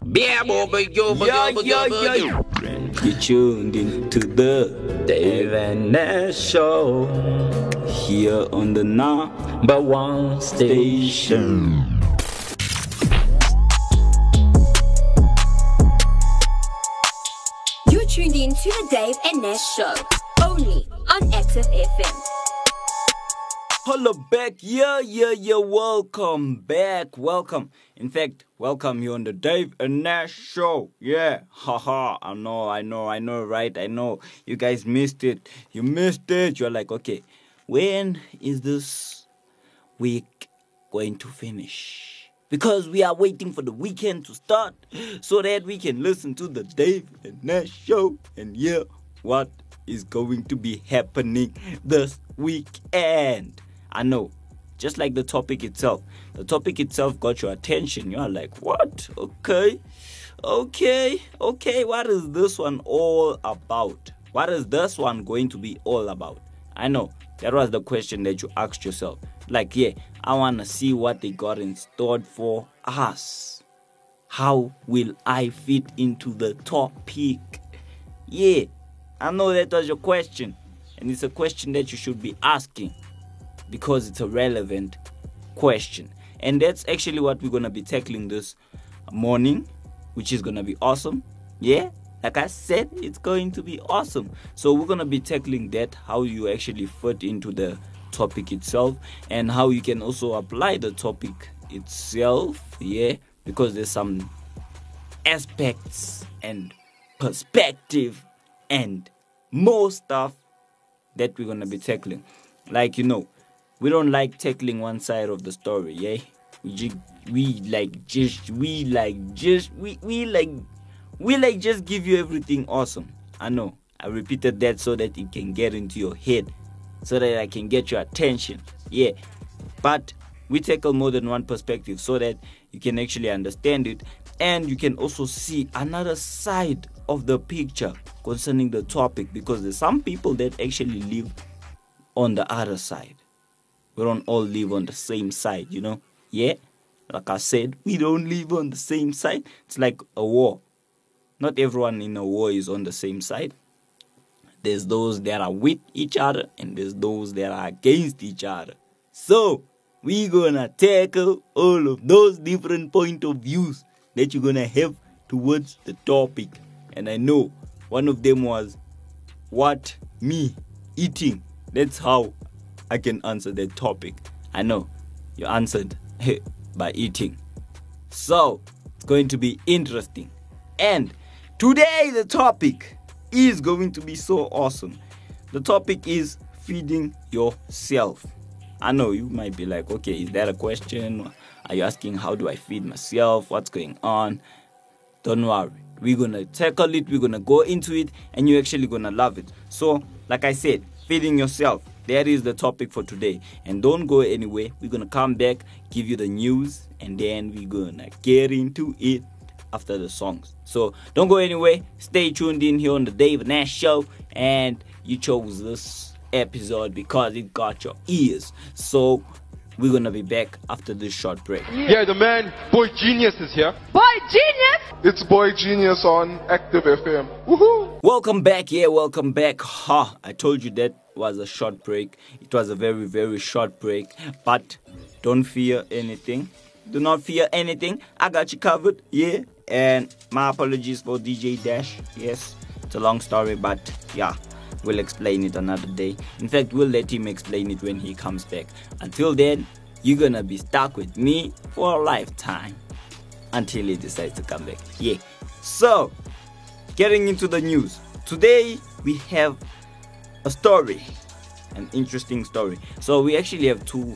Yeah, yeah. You tuned into the Dave and Nash Show here on the number one station. You're tuned in to the Dave and Nash Show, only on Active FM. Hello back, yeah, welcome back, welcome. In fact, welcome here on the Dave and Nash Show, yeah, haha, I know, right, I know, you guys missed it, you're like, okay, when is this week going to finish? Because we are waiting for the weekend to start, so that we can listen to the Dave and Nash Show, and yeah, what is going to be happening this weekend. I know, just like the topic itself. The topic itself got your attention. You're like, what? Okay, what is this one all about? What is this one going to be all about? I know, that was the question that you asked yourself. Like, yeah, I want to see what they got in store for us. How will I fit into the topic? Yeah, I know that was your question. And it's a question that you should be asking, because it's a relevant question. And that's actually what we're going to be tackling this morning, which is going to be awesome. Yeah, like I said, it's going to be awesome. So we're going to be tackling that, how you actually fit into the topic itself, and how you can also apply the topic itself. Yeah, because there's some aspects and perspective and more stuff that we're going to be tackling. Like, you know, we don't like tackling one side of the story, yeah? We just give you everything awesome. I know, I repeated that so that it can get into your head, so that I can get your attention, yeah. But we tackle more than one perspective so that you can actually understand it, and you can also see another side of the picture concerning the topic, because there's some people that actually live on the other side. We don't all live on the same side, you know? Yeah? Like I said, we don't live on the same side. It's like a war. Not everyone in a war is on the same side. There's those that are with each other, and there's those that are against each other. So, we're gonna tackle all of those different point of views that you're gonna have towards the topic. And I know one of them was, what? Me eating. That's how I can answer that topic. I know you answered by eating. So it's going to be interesting. And today the topic is going to be so awesome. The topic is feeding yourself. I know you might be like, okay, is that a question? Are you asking how do I feed myself? What's going on? Don't worry. We're going to tackle it. We're going to go into it. And you're actually going to love it. So, like I said, feeding yourself. That is the topic for today. And don't go anywhere. We're going to come back, give you the news, and then we're going to get into it after the songs. So don't go anywhere. Stay tuned in here on the Dave Nash Show. And you chose this episode because it got your ears. So we're going to be back after this short break. Yeah, the man, Boy Genius is here. Boy Genius? It's Boy Genius on Active FM. Woohoo! Welcome back. Yeah, welcome back. Ha! I told you that was a short break. It was a very, very short break. But don't fear anything. Do not fear anything. I got you covered. Yeah. And my apologies for DJ Dash. Yes, it's a long story, but yeah, we'll explain it another day. In fact, we'll let him explain it when he comes back. Until then, you're gonna be stuck with me for a lifetime until he decides to come back. Yeah. So, getting into the news. Today, we have a story, an interesting story. So we actually have two,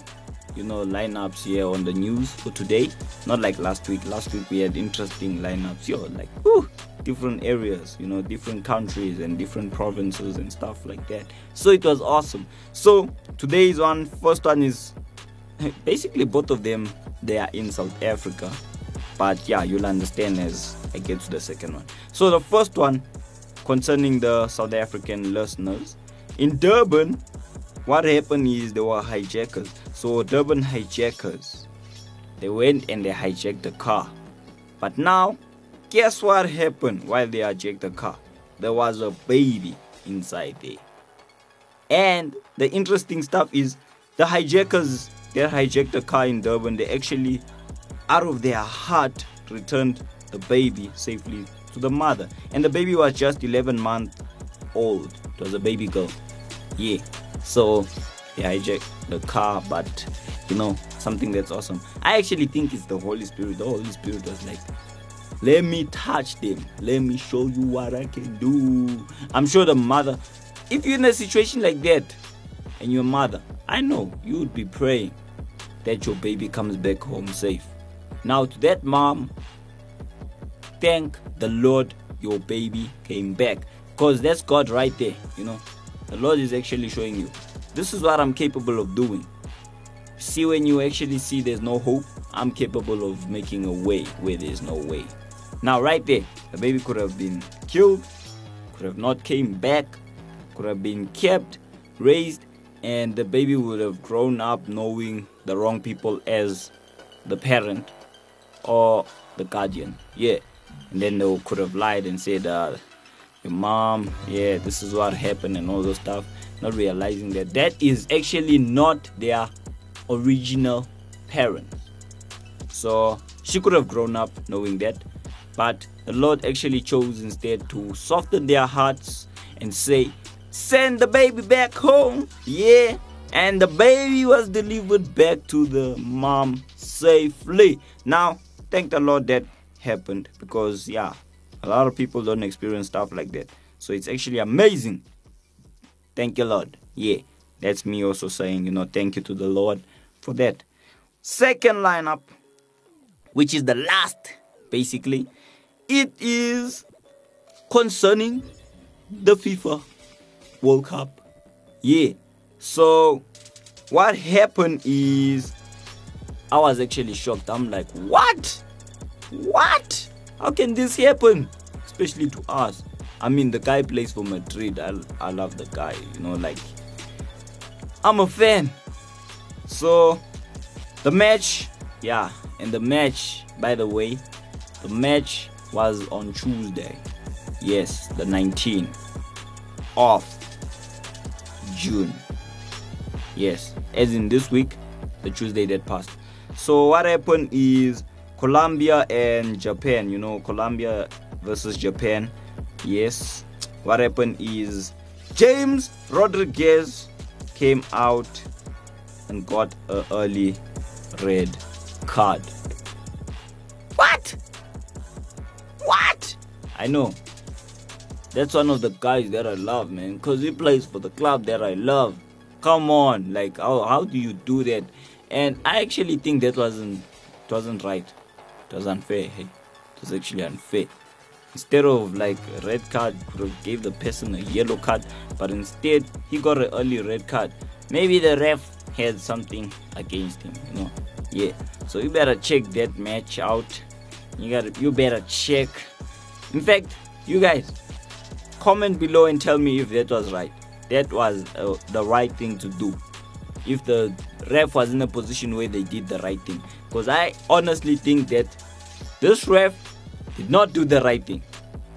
lineups here on the news for today. Not like last week. Last week we had interesting lineups. Different areas, different countries and different provinces and stuff like that. So it was awesome. So today's first one is basically both of them. They are in South Africa, but yeah, you'll understand as I get to the second one. So the first one concerning the South African listeners. In Durban, what happened is there were hijackers. So Durban hijackers, they went and they hijacked the car. But now, Guess what happened while they hijacked the car? There was a baby inside there. And the interesting stuff is the hijackers that hijacked the car in Durban, they actually, out of their heart, returned the baby safely to the mother. And the baby was just 11 months old. It was a baby girl. Yeah. So they hijacked the car, but something that's awesome. I actually think it's the Holy Spirit. The Holy Spirit was like, let me touch them. Let me show you what I can do. I'm sure the mother, if you're in a situation like that and your mother, I know you would be praying that your baby comes back home safe. Now to that mom, thank the Lord your baby came back. Because that's God right there, The Lord is actually showing you, this is what I'm capable of doing. See, when you actually see there's no hope, I'm capable of making a way where there's no way. Now right there, the baby could have been killed, could have not came back, could have been kept, raised, and the baby would have grown up knowing the wrong people as the parent or the guardian. Yeah. And then they could have lied and said, your mom, yeah, this is what happened and all those stuff, not realizing that that is actually not their original parent. So she could have grown up knowing that, but the Lord actually chose instead to soften their hearts and say, send the baby back home. Yeah. And the baby was delivered back to the mom safely. Now, thank the Lord that happened, because a lot of people don't experience stuff like that. So it's actually amazing. Thank you, Lord. Yeah. That's me also saying, thank you to the Lord for that. Second lineup, which is the last, basically, it is concerning the FIFA World Cup. Yeah. So what happened is, I was actually shocked. I'm like, what? How can this happen? Especially to us. I mean, the guy plays for Madrid. I love the guy, I'm a fan. So the match, and the match, by the way, the match was on Tuesday. Yes, the 19th of June. Yes, as in this week, the Tuesday that passed. So what happened is Colombia and Japan, Colombia versus Japan. Yes, what happened is James Rodriguez came out and got an early red card. What? I know. That's one of the guys that I love, man, because he plays for the club that I love. Come on, like how do you do that? And I actually think that wasn't right. It was unfair. Hey, it was actually unfair. Instead of like a red card, could have gave the person a yellow card, but instead he got an early red card. Maybe the ref had something against him, Yeah. So you better check that match out. You better check. In fact, you guys, comment below and tell me if that was right. That was the right thing to do. If the ref was in a position where they did the right thing. Because I honestly think that this ref did not do the right thing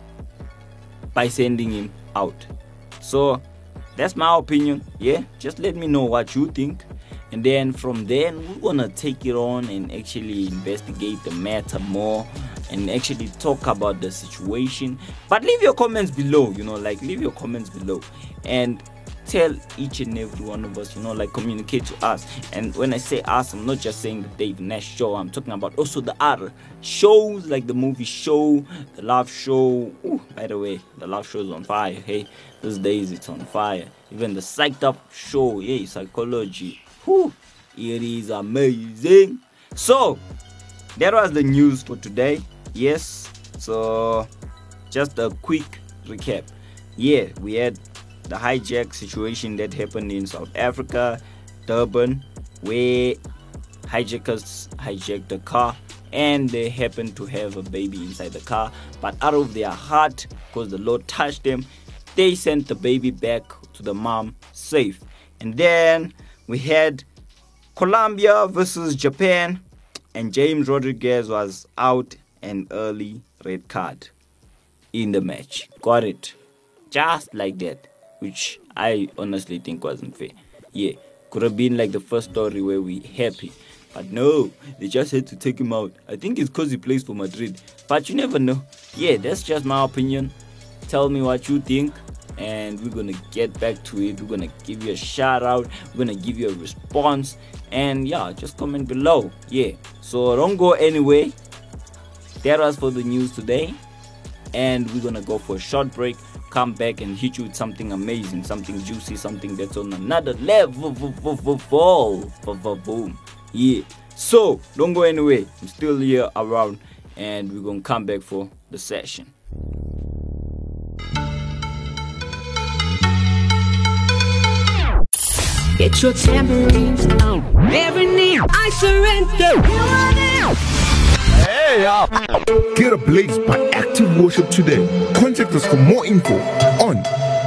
by sending him out. So that's my opinion. Yeah, just let me know what you think. And then from there, we're gonna take it on and actually investigate the matter more and actually talk about the situation. But leave your comments below, leave your comments below and tell each and every one of us, communicate to us. And when I say us, I'm not just saying the Dave Nash show. I'm talking about also the other shows, like the movie show, the love show. Ooh, by the way, the love show is on fire. Hey, these days it's on fire. Even the psyched up show, hey, psychology. Whew, it is amazing. So that was the news for today. Yes, so just a quick recap. Yeah, we had the hijack situation that happened in South Africa, Durban, where hijackers hijacked the car and they happened to have a baby inside the car, but out of their heart, because the Lord touched them, they sent the baby back to the mom safe. And then we had Colombia versus Japan, and James Rodriguez was out an early red card in the match. Got it. Just like that. Which I honestly think wasn't fair. Yeah. Could have been like the first story where we happy. But no, they just had to take him out. I think it's because he plays for Madrid. But you never know. Yeah, that's just my opinion. Tell me what you think. And we're going to get back to it. We're going to give you a shout out. We're going to give you a response. And yeah, just comment below. Yeah. So don't go anywhere. That was for the news today. And we're going to go for a short break. Come back and hit you with something amazing, something juicy, something that's on another level. Boom. Yeah. So don't go anywhere. I'm still here around, and we're gonna come back for the session. Get your tambourines out. Every knee, I surrender. Hey, y'all. Get ablaze by Active Worship today. Contact us for more info on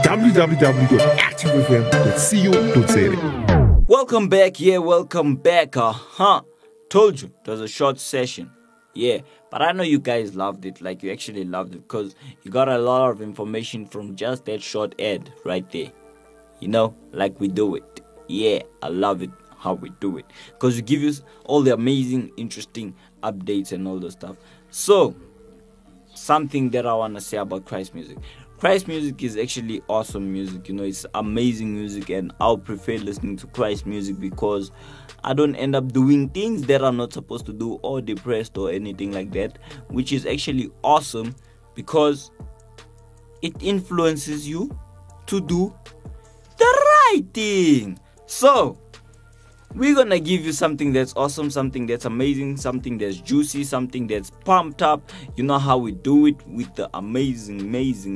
www.activefm.co.za. Welcome back. Yeah, welcome back. Told you it was a short session. Yeah, but I know you guys loved it. Like, you actually loved it because you got a lot of information from just that short ad right there. You know, like we do it. Yeah, I love it how we do it because we give you all the amazing, interesting updates and all the stuff. So, something that I want to say about Christ music. Christ music is actually awesome music. You know, it's amazing music, and I'll prefer listening to Christ music because I don't end up doing things that I'm not supposed to do or depressed or anything like that, which is actually awesome because it influences you to do the right thing. So, we're gonna give you something that's awesome, something that's amazing, something that's juicy, something that's pumped up. You know how we do it with the amazing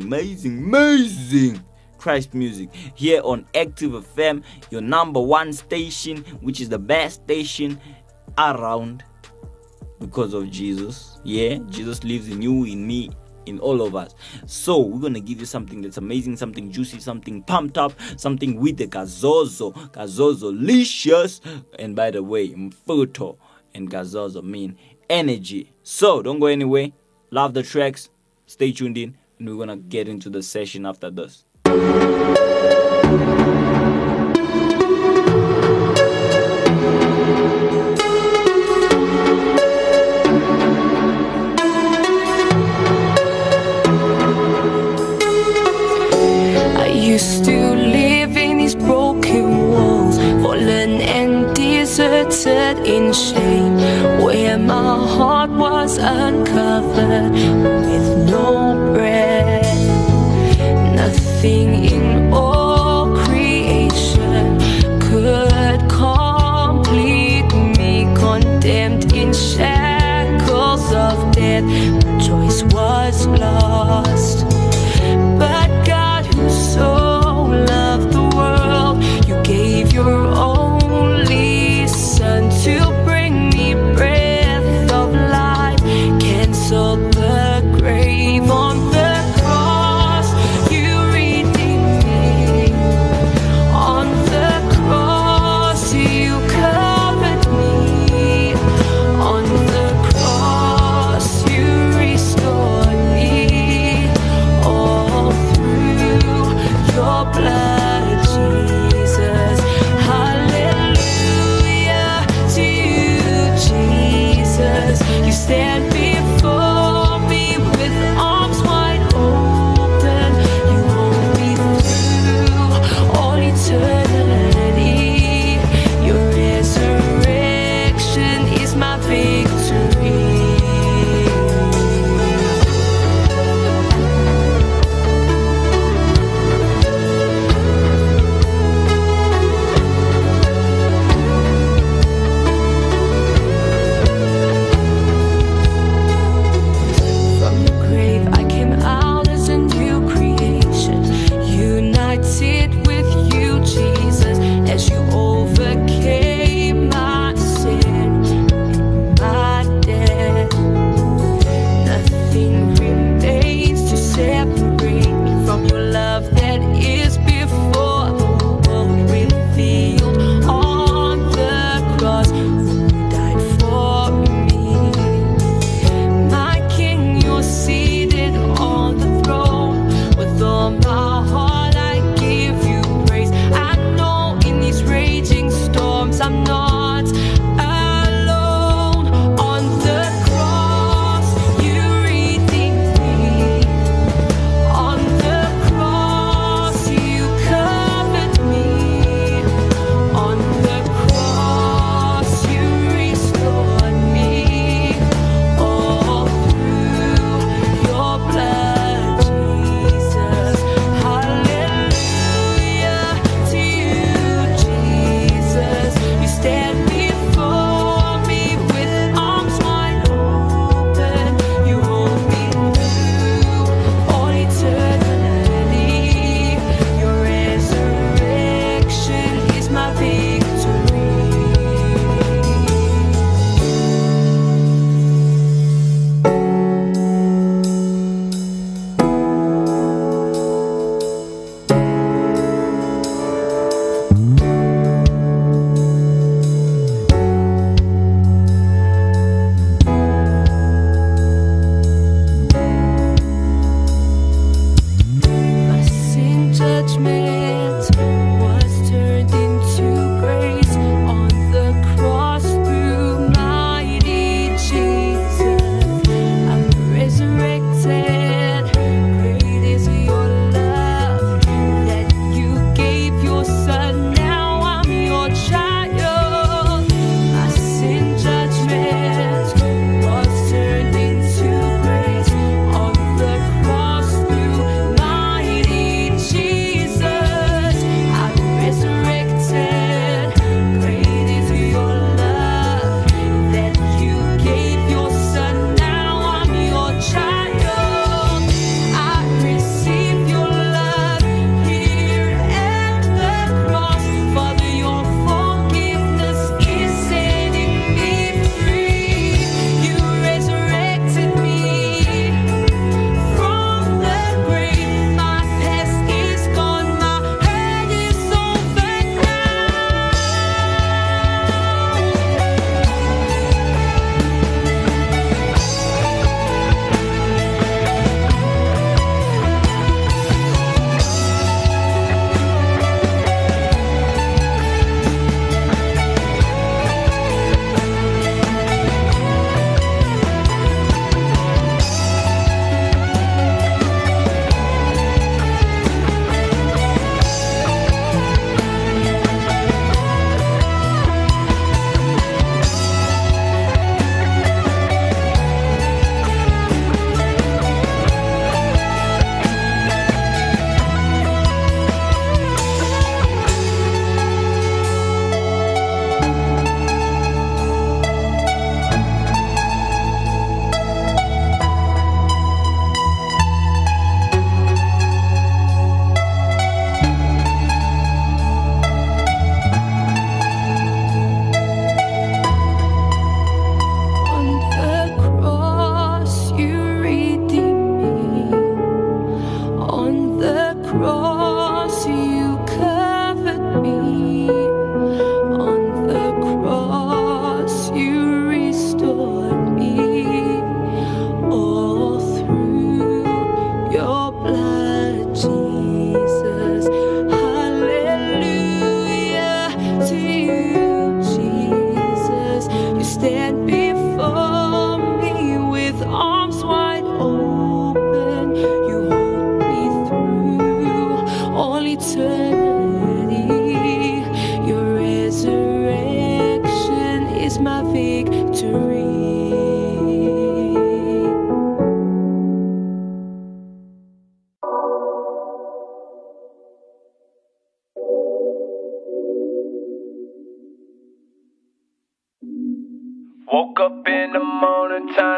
Christ music here on Active FM, your number one station, which is the best station around because of Jesus. Yeah, Jesus lives in you, in me, in all of us. So we're gonna give you something that's amazing, something juicy, something pumped up, something with the gazozo-licious. And by the way, mfuto and gazozo mean energy. So don't go anywhere. Love the tracks. Stay tuned in, and we're gonna get into the session after this. Used to live in these broken walls, fallen and deserted in shame, where my heart was uncovered with no breath. Nothing in all creation could complete me, condemned in shackles of death. My choice was lost, but God, who so loved the world, you gave your only Son to bring me breath of life, canceled the grave on the cross. You redeemed me on the cross. You covered me on the cross. You restored me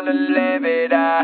to live it out.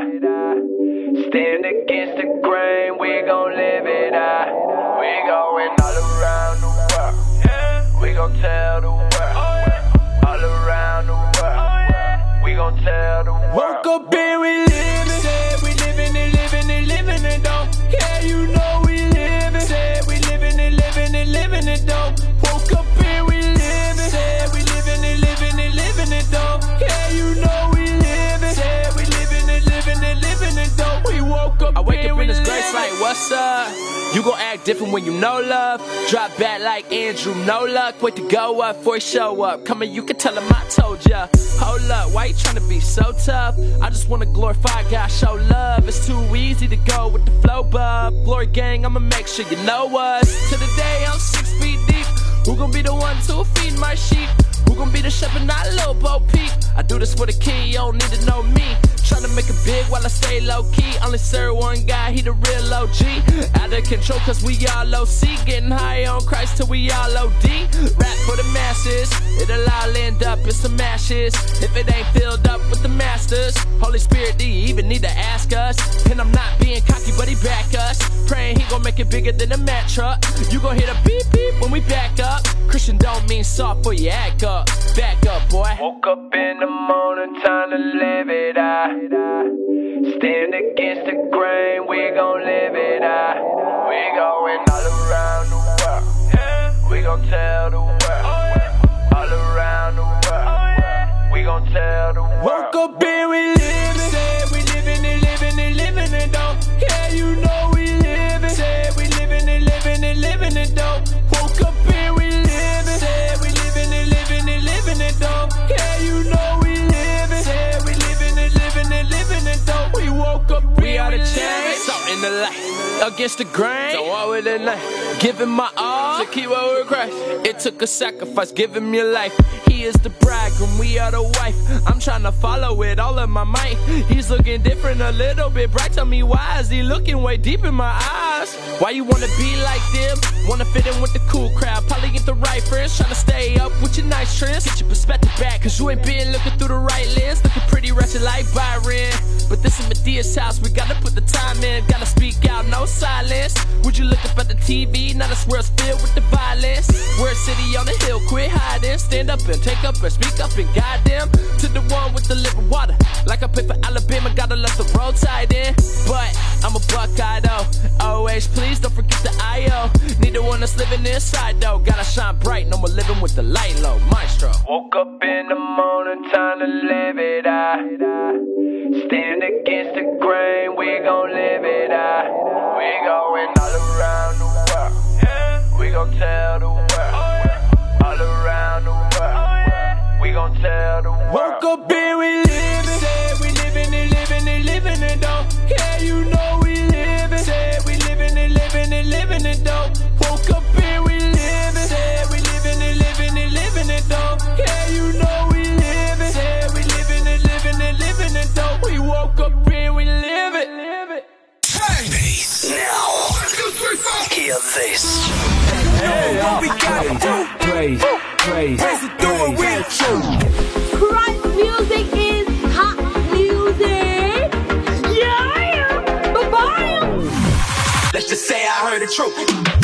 Stand against the grain, we gon' live it out. We going all around the world. We gon' tell the world. All around the world. We gon' tell the world. Woke up and we living. Said we living and living and living and don't care, you know we living. Said we living and living and living and don't. Woke up and we living. Said we living and living and living and don't care, you know we living. Said we living and living and living and don't. We woke up. I wake up in this grace like, what's up? You gon' act different when you know love. Drop back like Andrew, no luck. Wait to go up before you show up. Come in, you can tell him I told ya. Hold up, why you tryna be so tough? I just wanna glorify God, show love. It's too easy to go with the flow, bub. Glory gang, I'ma make sure you know us. To the day I'm 6 feet deep. Who gon' be the one to feed my sheep? Who gon' be the shepherd, not Lil Bo Peep? I do this for the king, you don't need to know me. Tryna make it big while I stay low-key. Only serve one guy, he the real OG. Out of control cause we all OC. Getting high on Christ till we all OD. Rap for the masses, it'll all end up in some ashes. If it ain't filled up with the masters, Holy Spirit, do you even need to ask us? And I'm not being cocky, but he back us. Praying he gon' make it bigger than a Mack truck. You gon' hear the beep beep when we back up. Christian don't mean soft for you act up. Back up, boy. Woke up in the morning, time to live it out. Stand against the grain, we gon' live it out. We going all around the world. We gon' tell the world. All around the world. We gon' tell the world. Woke up and we living. Said we living and living and living and don't care, you know we living. Said we living and living and living and don't. Woke up and we living. Said we living and living and living and don't care, you know we living. Said we living and living and living and don't. We woke up, we are the change. Salt in the light, against the grain. So all with the night, giving my all to keep up with Christ. It took a sacrifice, give him your life. He is the bridegroom, we are the wife. I'm trying to follow with all of my might. He's looking different, a little bit bright. Tell me why is he looking way deep in my eyes? Why you wanna be like them? Wanna fit in with the cool crowd? Probably get the right friends. Trying to stay up with your nice trends. Get your perspective back, cause you ain't been looking through the right lens. Looking pretty wretched like Byron. But this is Medea's house, we gotta put the time in. Gotta speak out, no silence. Would you look up at the TV? Now this world's filled with the violence. We're a city on the hill, quit hiding. Stand up and take up and speak up and guide them to the one with the living water. Like I pay for Alabama, gotta let the road tight in. But I'm a Buckeye though. Always please don't forget the I.O. Need the one that's living inside though. Gotta shine bright, no more living with the light low. Maestro. Woke up in the morning, time to live it out. Stand against the grain, we gon' live it out. We going all around the world. We gon' tell the world. All around the world. We gon' tell the world. Woke up and we living. Said we living and living and living and don't care, you know we living. Said we living and living and living and don't. Woke up and we living. Said we living and living and living and don't care, you know we living. Said we living and living and living and don't. We woke up and we live it. Now, hear this. Hey, praise it through it with you. Christ music is hot music. Yeah, bye-bye. Let's just say I heard the truth.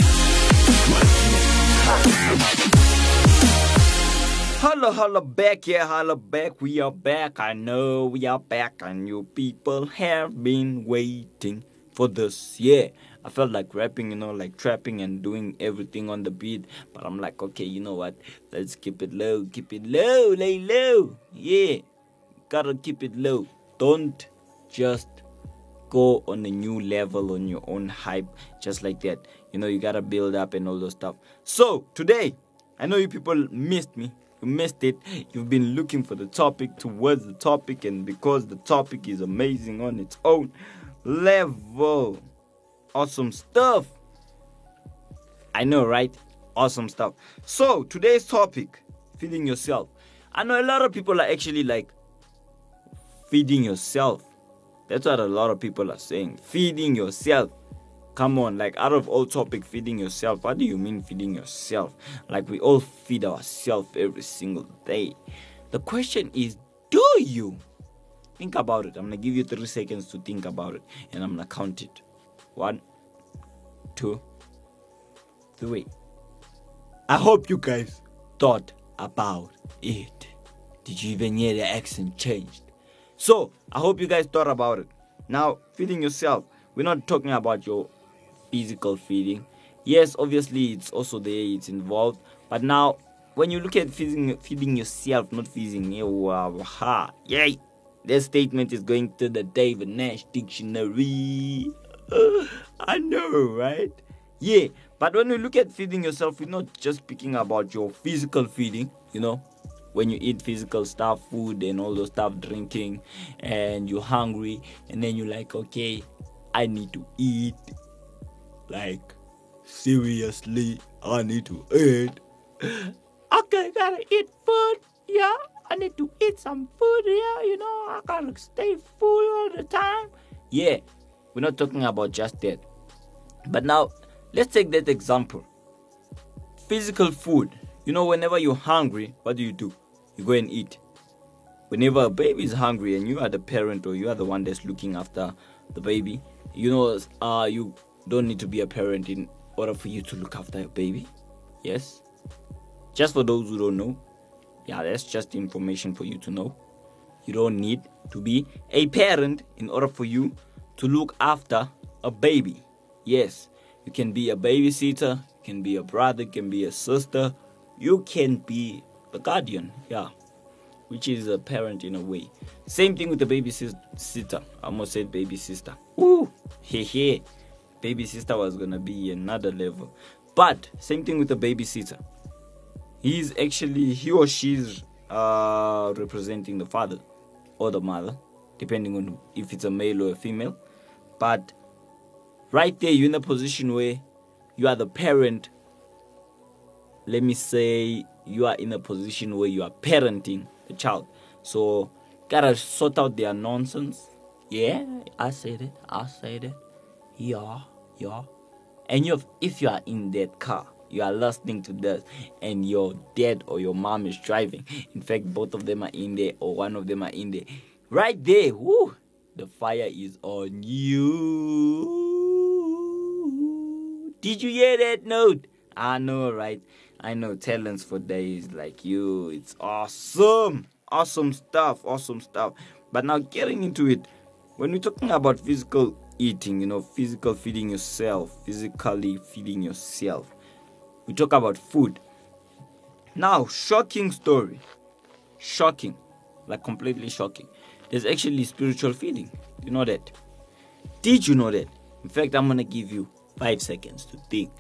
Holla back, yeah, holla back. We are back. I know we are back, and you people have been waiting for this. Yeah, I felt like rapping, like trapping and doing everything on the beat. But I'm like, okay, you know what? Let's keep it low, lay low. Yeah, gotta keep it low. Don't just go on a new level on your own hype just like that. You gotta build up and all those stuff. So today, I know you people missed me. You missed it. You've been looking for the topic, towards the topic, and because the topic is amazing on its own level. Awesome stuff. I know, right? Awesome stuff. So today's topic, feeding yourself. I know a lot of people are actually like, feeding yourself. That's what a lot of people are saying. Feeding yourself. Come on, like out of all topic, feeding yourself. What do you mean feeding yourself? Like we all feed ourselves every single day. The question is, do you? Think about it. I'm going to give you 3 seconds to think about it. And I'm going to count it. 1, 2, 3. I hope you guys thought about it. Did you even hear the accent changed? So, I hope you guys thought about it. Now, feeding yourself. We're not talking about your physical feeding. Yes, obviously, it's also there. It's involved. But now, when you look at feeding yourself, not feeding you, yay! That statement is going to the David Nash Dictionary. I know, right? Yeah, but when we look at feeding yourself, we're not just speaking about your physical feeding, when you eat physical stuff, food and all those stuff, drinking, and you're hungry, and then you're like, okay, I need to eat. Like, seriously, I need to eat. Okay, gotta eat food, yeah. I need to eat some food, yeah, I gotta stay full all the time. Yeah, we're not talking about just that. But now, let's take that example. Physical food. Whenever you're hungry, what do? You go and eat. Whenever a baby is hungry and you are the parent or you are the one that's looking after the baby, you don't need to be a parent in order for you to look after your baby. Yes? Just for those who don't know. Yeah, that's just information for you to know. You don't need to be a parent in order for you to look after a baby. Yes, you can be a babysitter, you can be a brother, you can be a sister, you can be the guardian, yeah, which is a parent in a way. Same thing with the babysitter. I almost said baby sister. Ooh, baby sister was gonna be another level. But same thing with the babysitter. He or she's representing the father or the mother, depending on if it's a male or a female. But right there, you're in a position where you are the parent. Let me say you are in a position where you are parenting the child. So, gotta sort out their nonsense. Yeah, I said it. Yeah. And if you are in that car, you are listening to this, and your dad or your mom is driving. In fact, both of them are in there, or one of them are in there. Right there, whoo, the fire is on you. Did you hear that note? I know, right? I know, talents for days like you. It's awesome. Awesome stuff. But now getting into it, when we're talking about physical eating, physical feeding yourself, physically feeding yourself, we talk about food. Now, shocking story. Shocking. Like completely shocking. There's actually spiritual feeding. You know that? Did you know that? In fact, I'm going to give you 5 seconds to think.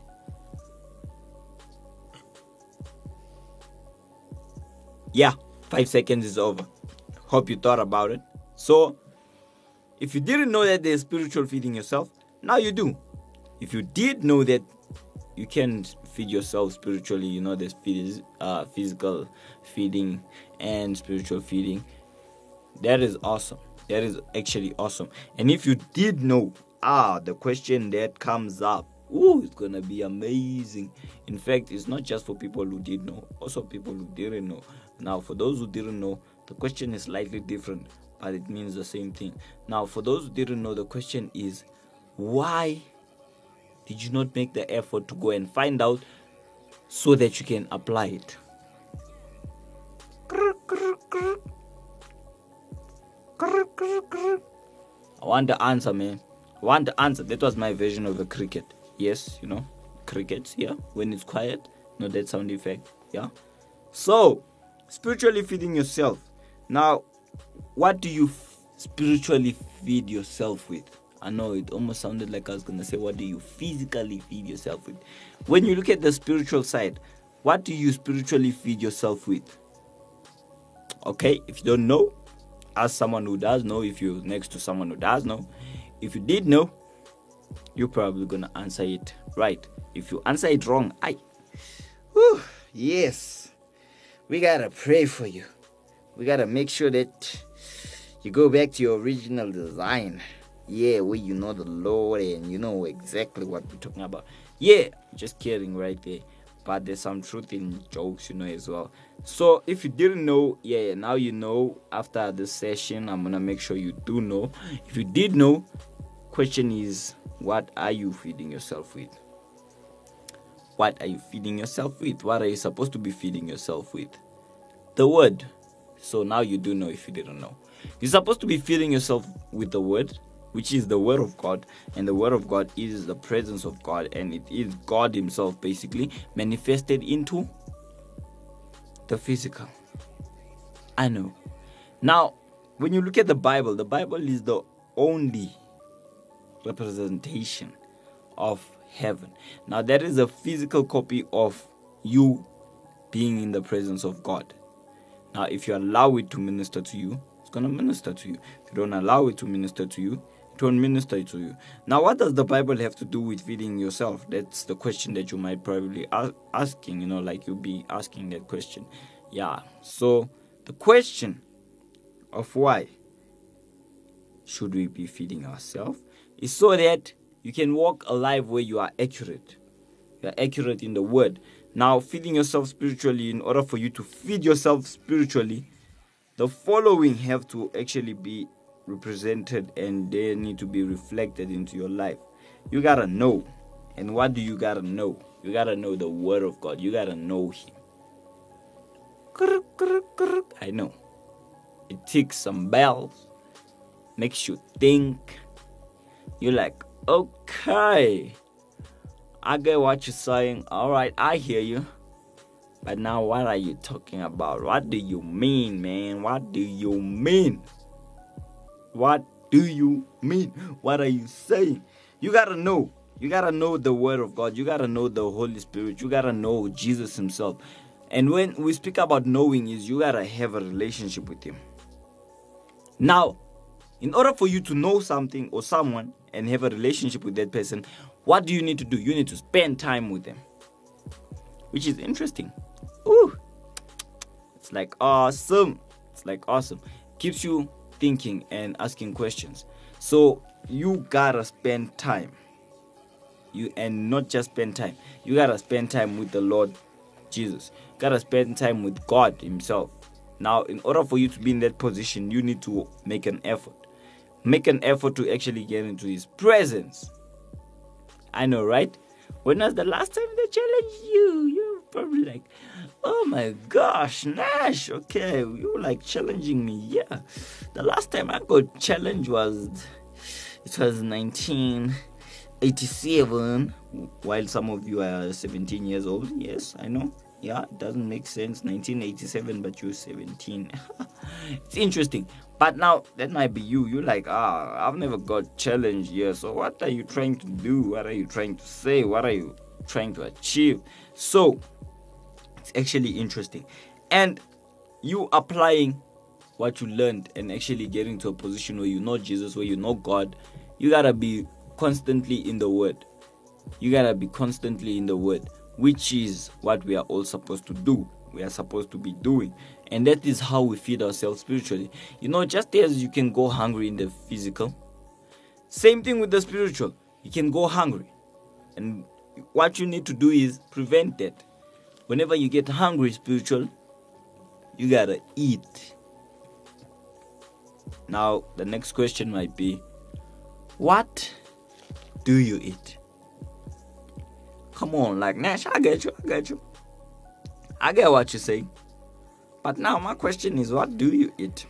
Yeah, 5 seconds is over. Hope you thought about it. So, if you didn't know that there's spiritual feeding yourself, now you do. If you did know that you can feed yourself spiritually, there's physical feeding and spiritual feeding. That is awesome. That is actually awesome. And if you did know, the question that comes up, it's gonna be amazing. In fact, it's not just for people who did know, also people who didn't know. Now, for those who didn't know, the question is slightly different, but it means the same thing. Now, for those who didn't know, the question is, why did you not make the effort to go and find out so that you can apply it? I want the answer, man. I want the answer. That was my version of a cricket. Yes, crickets, yeah, when it's quiet. No, that sound effect, yeah. So, spiritually feeding yourself. Now, what do you spiritually feed yourself with? I know it almost sounded like I was going to say, what do you physically feed yourself with? When you look at the spiritual side, what do you spiritually feed yourself with? Okay, if you don't know, ask someone who does know. If you're next to someone who does know, if you did know, you're probably going to answer it right. If you answer it wrong, yes, we got to pray for you. We got to make sure that you go back to your original design. Yeah, where you know the Lord and you know exactly what we're talking about. Yeah, just kidding right there. but there's some truth in jokes, as well. So if you didn't know, now you know. After this session, I'm gonna make sure you do know. If you did know, question is, what are you feeding yourself with? What are you feeding yourself with? What are you supposed to be feeding yourself with? The word. So now you do know if you didn't know. You're supposed to be feeding yourself with the word, which is the word of God. And the word of God is the presence of God. And it is God himself basically manifested into the physical. I know. Now, when you look at the Bible is the only representation of heaven. Now, that is a physical copy of you being in the presence of God. Now, if you allow it to minister to you, it's going to minister to you. If you don't allow it to minister to you, it won't minister to you. Now, what does the Bible have to do with feeding yourself? That's the question that you might probably asking, like you'll be asking that question. Yeah. So, the question of why should we be feeding ourselves is so that you can walk a life where you are accurate. You are accurate in the word. Now, feeding yourself spiritually, in order for you to feed yourself spiritually, the following have to actually be represented and they need to be reflected into your life. You gotta know. And what do you gotta know? You gotta know the word of God. You gotta know him. I know. It ticks some bells. Makes you think. You're like, okay, I get what you're saying. All right, I hear you. But now what are you talking about? What do you mean, man? What do you mean? What do you mean? What are you saying? You got to know. You got to know the word of God. You got to know the Holy Spirit. You got to know Jesus himself. And when we speak about knowing, is you got to have a relationship with him. Now, in order for you to know something or someone and have a relationship with that person, what do you need to do? You need to spend time with them. Which is interesting. Ooh. It's like awesome. It's like awesome. Keeps you thinking and asking questions. So you gotta spend time. And not just spend time. You gotta spend time with the Lord Jesus. You gotta spend time with God himself. Now, in order for you to be in that position, you need to make an effort. Make an effort to actually get into his presence. I know, right? When was the last time they challenged you? You're probably like, oh my gosh, Nash, okay, you like challenging me. Yeah. The last time I got challenged was 1987, while some of you are 17 years old. Yes, I know. Yeah, it doesn't make sense. 1987, but you're 17. It's interesting. But now, that might be you. You're like, I've never got challenged here. So what are you trying to do? What are you trying to say? What are you trying to achieve? So, it's actually interesting. And you applying what you learned and actually getting to a position where you know Jesus, where you know God, you got to be constantly in the Word. You got to be constantly in the Word, which is what we are all supposed to do. We are supposed to be doing. And that is how we feed ourselves spiritually. Just as you can go hungry in the physical, same thing with the spiritual. You can go hungry. And what you need to do is prevent that. Whenever you get hungry spiritual, you gotta eat. Now, the next question might be, what do you eat? Come on, like Nash, I get you. I get what you're saying. But now my question is, what do you eat?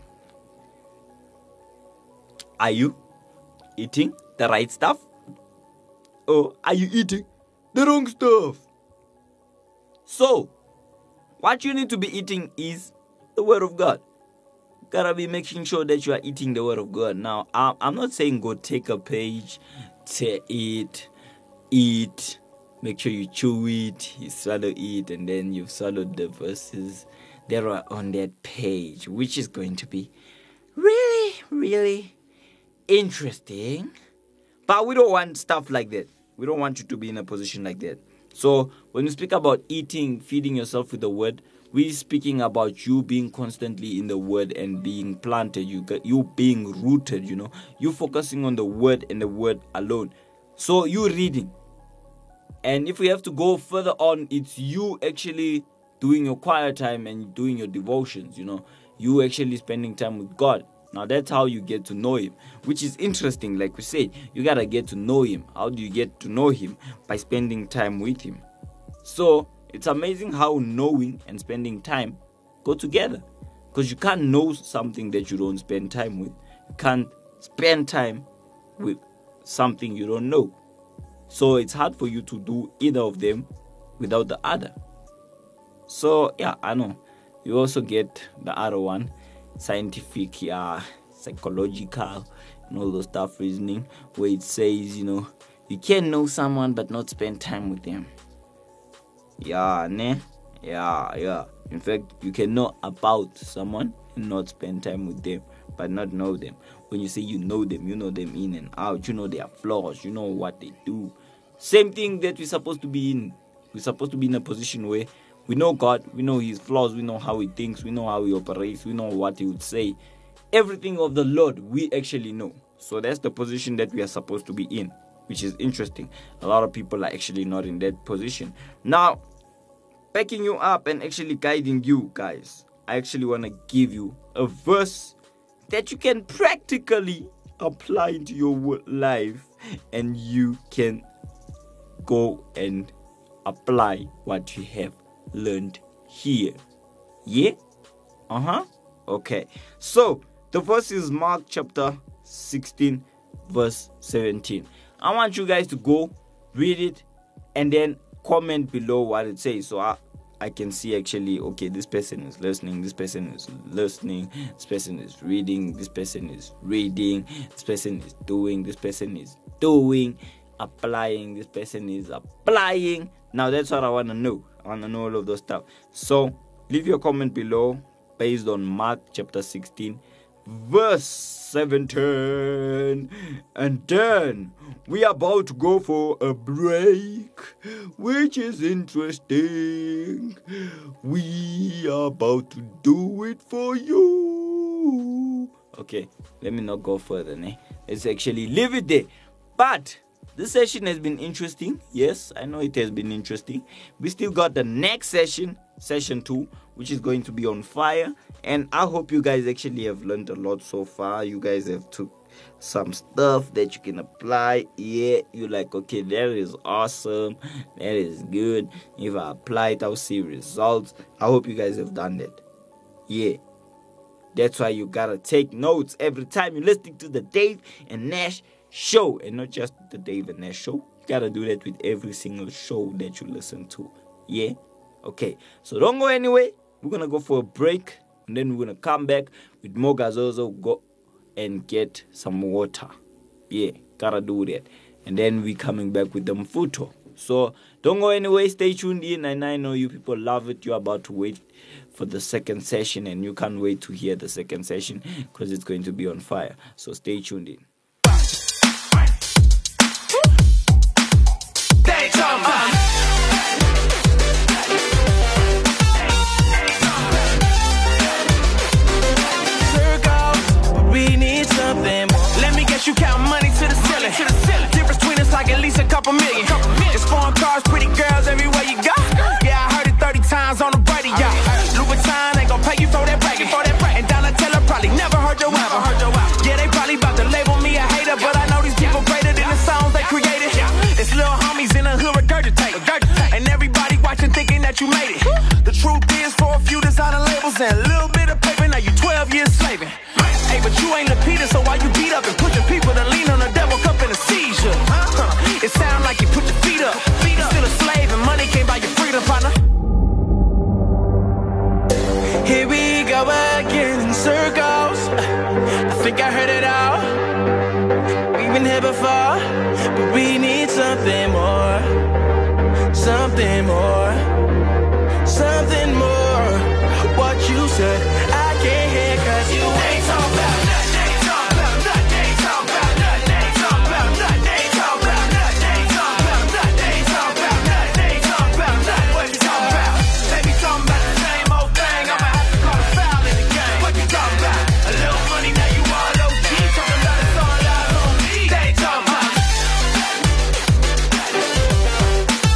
Are you eating the right stuff? Or are you eating the wrong stuff? So, what you need to be eating is the Word of God. You gotta be making sure that you are eating the Word of God. Now, I'm not saying go take a page, eat, make sure you chew it, you swallow it, and then you've swallowed the verses that are on that page, which is going to be really, really interesting. But we don't want stuff like that. We don't want you to be in a position like that. So when we speak about eating, feeding yourself with the Word, we're speaking about you being constantly in the Word and being planted, you being rooted, you focusing on the Word and the Word alone. So you reading. And if we have to go further on, it's you actually doing your quiet time and doing your devotions, you actually spending time with God. Now that's how you get to know him, which is interesting. Like we said, you gotta get to know him. How do you get to know him? By spending time with him. So it's amazing how knowing and spending time go together, because you can't know something that you don't spend time with. You can't spend time with something you don't know. So it's hard for you to do either of them without the other. So yeah, I know. You also get the other one, scientific, psychological, and all those stuff reasoning, where it says, you can know someone but not spend time with them. Yeah. In fact, you can know about someone and not spend time with them, but not know them. When you say you know them in and out. You know their flaws. You know what they do. Same thing that we're supposed to be in. We're supposed to be in a position where we know God, we know his flaws, we know how he thinks, we know how he operates, we know what he would say. Everything of the Lord, we actually know. So that's the position that we are supposed to be in, which is interesting. A lot of people are actually not in that position. Now, backing you up and actually guiding you guys, I actually want to give you a verse that you can practically apply into your life, and you can go and apply what you have learned here. Yeah? Okay. So, the verse is Mark chapter 16, verse 17. I want you guys to go read it and then comment below what it says. So I can see actually, okay, this person is listening, this person is listening, this person is reading, this person is reading, this person is doing, this person is doing, applying, this person is applying. Now that's what I want to know. I want to know all of those stuff. So leave your comment below based on Mark chapter 16, verse 17. And then we are about to go for a break, which is interesting. We are about to do it for you. Okay, let me not go further. Let's actually leave it there. But this session has been interesting. Yes, I know it has been interesting. We still got the next session, session 2, which is going to be on fire. And I hope you guys actually have learned a lot so far. You guys have took some stuff that you can apply. Yeah, you're like, okay, that is awesome. That is good. If I apply it, I'll see results. I hope you guys have done that. Yeah. That's why you gotta take notes every time you're listening to the Dave and Nash show, and not just the Dave and Nash show. You gotta do that with every single show that you listen to. Yeah? Okay, so don't go anywhere. We're gonna go for a break, and then we're gonna come back with more Gazozo. Go and get some water. Yeah, gotta do that. And then we coming back with the Mfuto. So don't go anywhere, stay tuned in. And I know you people love it. You're about to wait for the second session, and you can't wait to hear the second session because it's going to be on fire. So stay tuned in. You count money to the ceiling. Difference between us like at least a couple million. It's foreign cars, pretty girls everywhere you go. Yeah, I heard it 30 times on the radio. Louis Vuitton ain't gon' pay you for that bragging. And Donatella probably never heard your album. Yeah, they probably about to label me a hater, but I know these people greater than the songs they created. It's little homies in the hood regurgitate. And everybody watching thinking that you made it. The truth is, for a few designer labels and a little bit of paper, now you 12 years slaving. Hey, but you ain't Lapita, so why you beat up and pushing people to lean on the devil cup in a seizure? It sound like you put your feet up. You're still a slave and money can't buy your freedom, partner. Here we go again in circles. I think I heard it all. We've been here before, but we need something more. Something more. Something more. What you said, I can't hear 'cause you ain't talking about nothing. Ain't talking about nothing. Ain't talking about nothing. Ain't talking about nothing. Ain't talking about nothing. Ain't talking about nothing. Ain't talking about nothing. Ain't talking about nothing. What you talking about? They be talking about the same old thing. I'ma have to call a foul in the game. What you talking about? A little money, now you all OG. Talking about it's all eyes on me. They ain't talking about.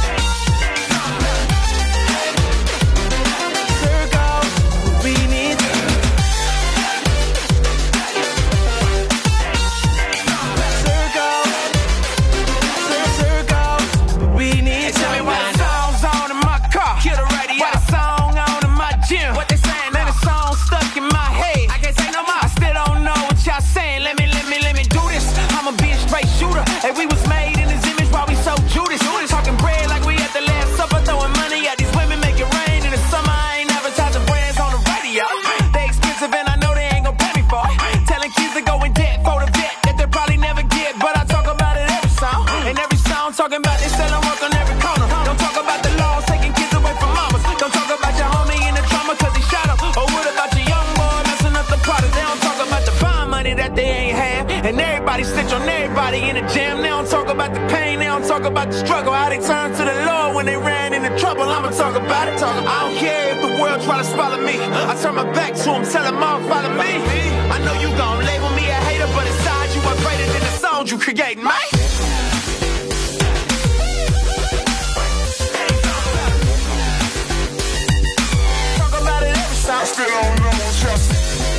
talking about they selling work on every corner. Don't talk about the laws taking kids away from mamas. Don't talk about your homie in the trauma cause he shot him. Or what about your young boy messing up the product? They don't talk about the bond money that they ain't had. And everybody snitch on everybody in the jam. They don't talk about the pain, they don't talk about the struggle. How they turned to the Lord when they ran into trouble. I'ma talk about it. I don't care if the world try to swallow me. I turn my back to them, tell them all follow me. I know you gon' label me a hater, but inside you are greater than the songs you create, mate. Talk about it every time. I still don't know what's just.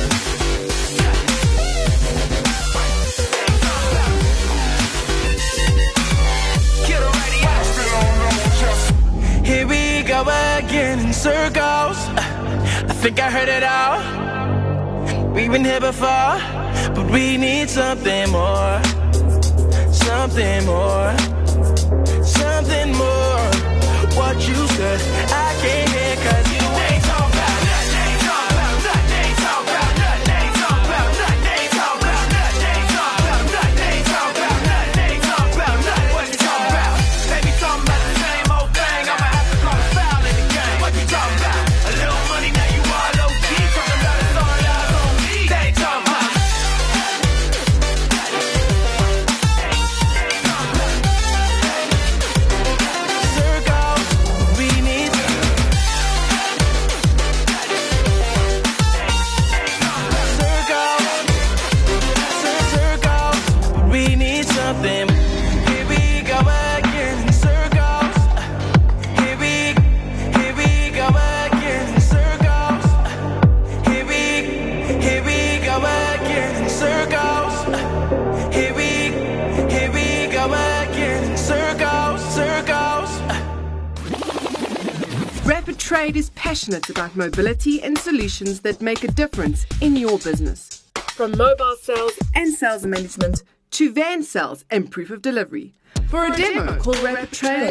Here we go again in circles. I think I heard it all. We've been here before, but we need something more. Something more. Something more. What you said, I can't hear cause you ain't talking about nothing. They ain't talking about nothing. They ain't talking about nothing. They ain't talking about nothing. They ain't talking about nothing. They ain't talking about nothing. They ain't talking about nothing. They ain't talking about nothing. What you talking about? They be talking about the same old thing. I'ma have to call a foul in the game. What you talking about? A little money, now you all low key. Talking about it's all eyes on me. They ain't talking about. Trade is passionate about mobility and solutions that make a difference in your business. From mobile sales and sales management to van sales and proof of delivery. For a demo, call Rapid Trade on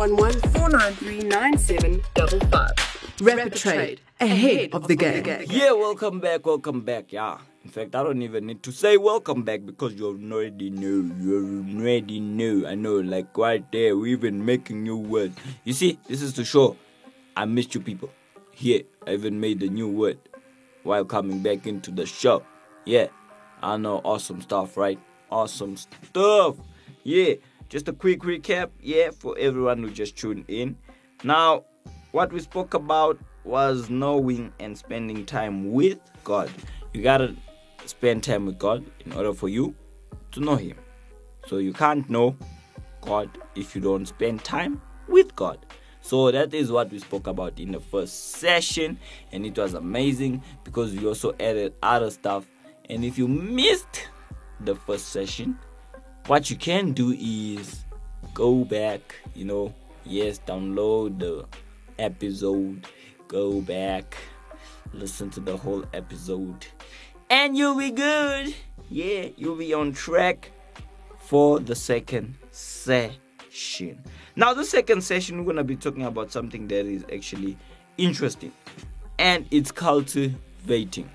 011-493-9755. Rapid Trade, ahead of the game. Yeah, welcome back, yeah. In fact, I don't even need to say welcome back because you already know. I know, like right there, we've been making new words. You see, this is to show I missed you people. Here, I even made a new word while coming back into the show. Yeah, I know, awesome stuff, right? Awesome stuff. Yeah, just a quick recap, yeah, for everyone who just tuned in. Now, what we spoke about was knowing and spending time with God. You gotta spend time with God in order for you to know Him. So you can't know God if you don't spend time with God. So that is what we spoke about in the first session, and it was amazing because we also added other stuff. And if you missed the first session, what you can do is go back, download the episode, go back, listen to the whole episode, and you'll be good. Yeah, you'll be on track for the second session. Now, the second session, we're going to be talking about something that is actually interesting, and it's cultivating.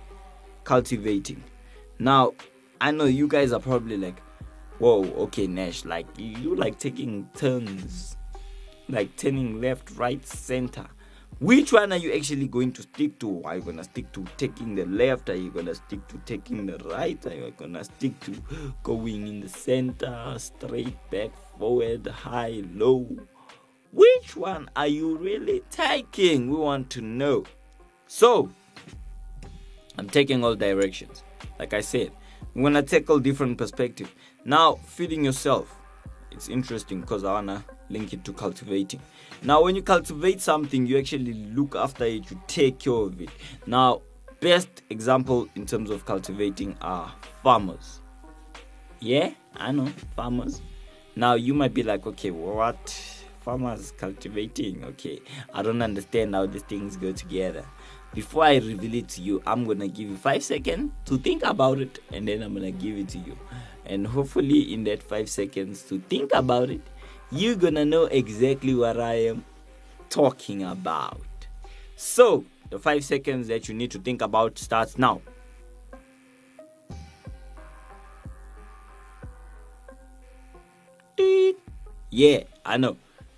Now, I know you guys are probably like, whoa, okay, Nash, like you like taking turns, like turning left, right, center. Which one are you actually going to stick to? Are you going to stick to taking the left? Are you going to stick to taking the right? Are you going to stick to going in the center, straight, back, forward, high, low? Which one are you really taking? We want to know. So, I'm taking all directions. Like I said, we're going to tackle different perspectives. Now, feeding yourself. It's interesting because I want to link it to cultivating. Now, when you cultivate something, you actually look after it, you take care of it. Now, best example in terms of cultivating are farmers. Yeah, I know, farmers. Now, you might be like, okay, what? Farmers cultivating? Okay, I don't understand how these things go together. Before I reveal it to you, I'm going to give you 5 seconds to think about it, and then I'm going to give it to you. And hopefully in that 5 seconds to think about it, you're going to know exactly what I am talking about. So, the 5 seconds that you need to think about starts now. Yeah, I know.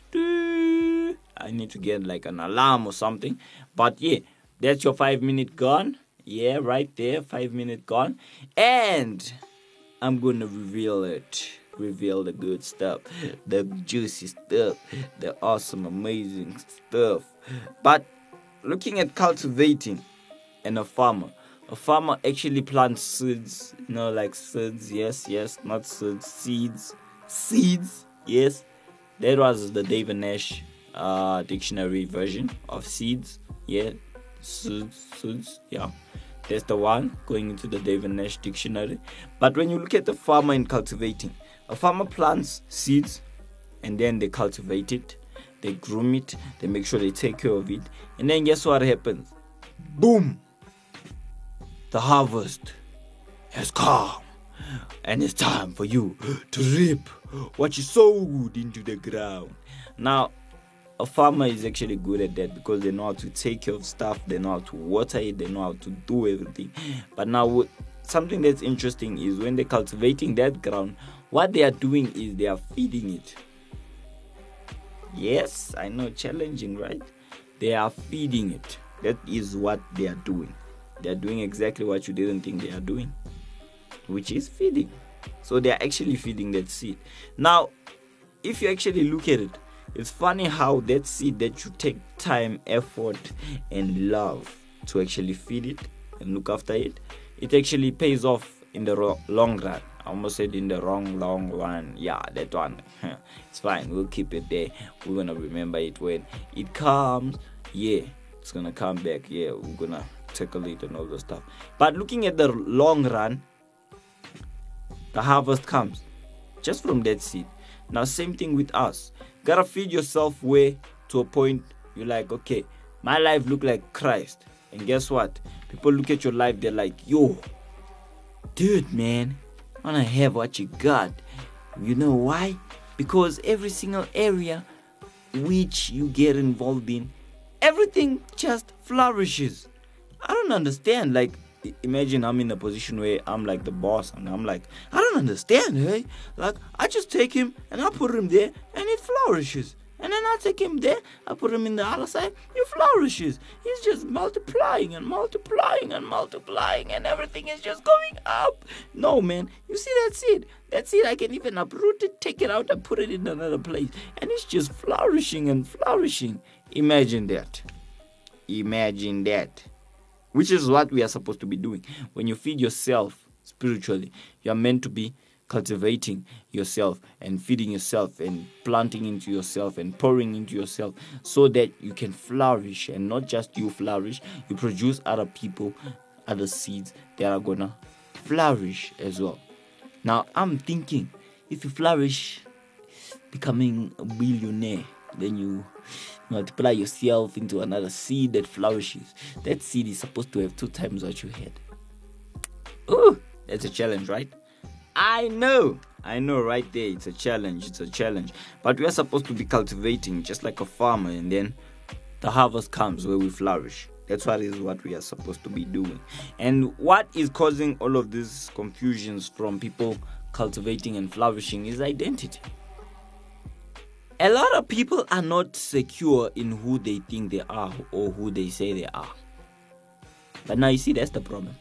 I need to get like an alarm or something. But yeah, that's your 5 minute gone. Yeah, right there, 5 minute gone. And I'm gonna reveal it. Reveal the good stuff, the juicy stuff, the awesome, amazing stuff. But looking at cultivating and a farmer actually plants seeds, like seeds, yes, not seeds, seeds, yes. That was the David Nash dictionary version of seeds, yeah, seeds, yeah. That's the one going into the David Nash dictionary. But when you look at the farmer in cultivating, a farmer plants seeds and then they cultivate it, they groom it, they make sure they take care of it, and then guess what happens? Boom! The harvest has come, and it's time for you to reap what you sowed into the ground. Now, a farmer is actually good at that because they know how to take care of stuff, they know how to water it, they know how to do everything. But now, something that's interesting is when they're cultivating that ground, what they are doing is they are feeding it. Yes, I know, challenging, right? They are feeding it. That is what they are doing. They are doing exactly what you didn't think they are doing, which is feeding. So they are actually feeding that seed. Now, if you actually look at it, it's funny how that seed that you take time, effort, and love to actually feed it and look after it, it actually pays off in the long run. I almost said in the long run. Yeah, that one. It's fine. We'll keep it there. We're going to remember it when it comes. Yeah, it's going to come back. Yeah, we're going to tackle it and all the stuff. But looking at the long run, the harvest comes just from that seed. Now, same thing with us. Gotta feed yourself way to a point you're like, okay, my life look like Christ. And guess what? People look at your life, they're like, yo, dude, man, I wanna have what you got. You know why? Because every single area which you get involved in, everything just flourishes. I don't understand. Like, imagine I'm in a position where I'm like the boss and I'm like, I don't understand, hey? Like, I just take him and I put him there and it flourishes. And then I take him there, I put him in the other side, it flourishes. He's just multiplying and multiplying and multiplying and everything is just going up. No, man. You see that seed? That seed, I can even uproot it, take it out and put it in another place. And it's just flourishing and flourishing. Imagine that. Imagine that. Which is what we are supposed to be doing. When you feed yourself spiritually, you are meant to be cultivating yourself and feeding yourself and planting into yourself and pouring into yourself so that you can flourish. And not just you flourish, you produce other people, other seeds that are gonna flourish as well. Now, I'm thinking, if you flourish, becoming a billionaire, then you multiply yourself into another seed that flourishes. That seed is supposed to have 2 times what you had. Ooh, that's a challenge, right? I know right there. It's a challenge. But we are supposed to be cultivating just like a farmer, and then the harvest comes where we flourish. That's what we are supposed to be doing. And what is causing all of these confusions from people cultivating and flourishing is identity. A lot of people are not secure in who they think they are or who they say they are. But now you see, that's the problem.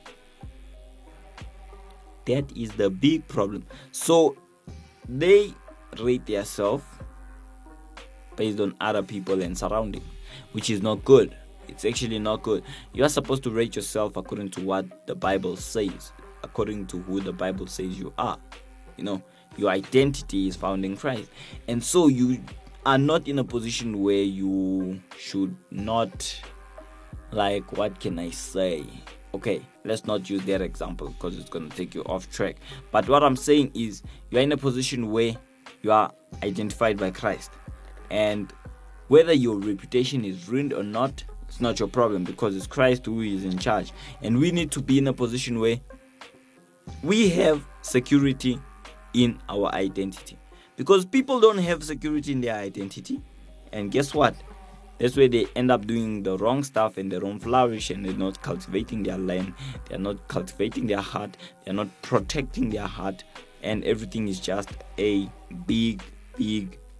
That is the big problem. So they rate themselves based on other people and surrounding, which is not good. It's actually not good. You are supposed to rate yourself according to what the Bible says, according to who the Bible says you are. You know, your identity is found in Christ. And so you are not in a position where you should not, like, what can I say? Okay, let's not use that example because it's going to take you off track. But what I'm saying is you're in a position where you are identified by Christ. And whether your reputation is ruined or not, it's not your problem because it's Christ who is in charge. And we need to be in a position where we have security in our identity. Because people don't have security in their identity. And guess what? That's where they end up doing the wrong stuff and they don't flourish, and they're not cultivating their land. They're not cultivating their heart. They're not protecting their heart. And everything is just a big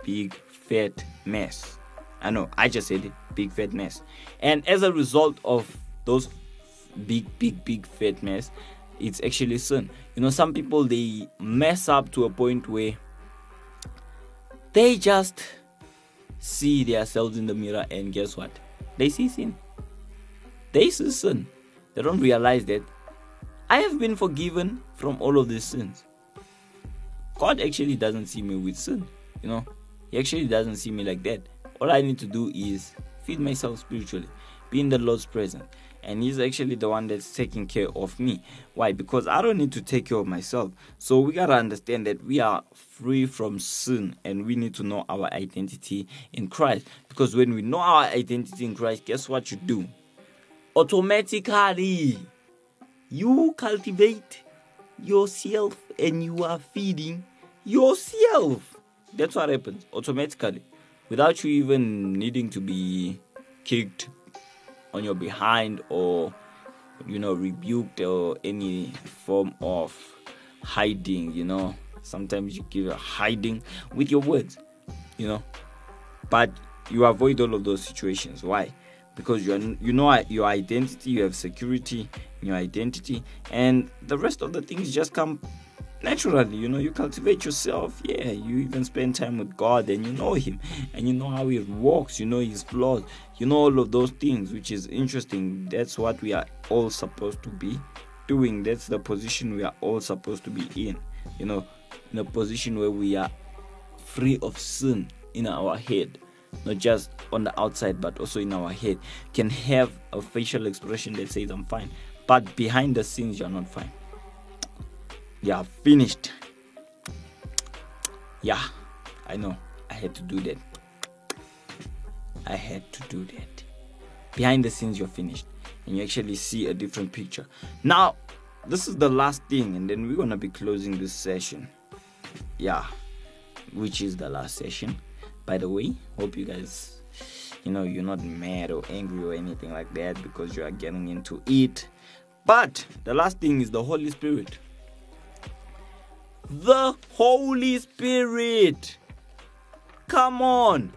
big fat mess. I know, I just said it, big fat mess. And as a result of those big fat mess, it's actually sin. You know, some people, they mess up to a point where they just see themselves in the mirror, and guess what? They see sin. They see sin. They don't realize that I have been forgiven from all of these sins. God actually doesn't see me with sin. You know, He actually doesn't see me like that. All I need to do is feed myself spiritually, be in the Lord's presence. And He's actually the one that's taking care of me. Why? Because I don't need to take care of myself. So we got to understand that we are free from sin, and we need to know our identity in Christ. Because when we know our identity in Christ, guess what you do? Automatically, you cultivate yourself and you are feeding yourself. That's what happens automatically, without you even needing to be kicked on your behind, or rebuked, or any form of hiding. Sometimes you give a hiding with your words, but you avoid all of those situations. Why? Because you know your identity, you have security in your identity, and the rest of the things just come naturally. You cultivate yourself. Yeah, you even spend time with God, and you know Him, and you know how He walks, you know His flaws, you know all of those things, which is interesting. That's what we are all supposed to be doing. That's the position we are all supposed to be in, in a position where we are free of sin in our head, not just on the outside, but also in our head. Can have a facial expression that says I'm fine, but behind the scenes you're not fine. Yeah, finished. Yeah, I know. I had to do that. Behind the scenes, you're finished. And you actually see a different picture. Now, this is the last thing. And then we're going to be closing this session. Yeah, which is the last session. By the way, hope you guys, you're not mad or angry or anything like that, because you are getting into it. But the last thing is the Holy Spirit. The Holy Spirit. Come on.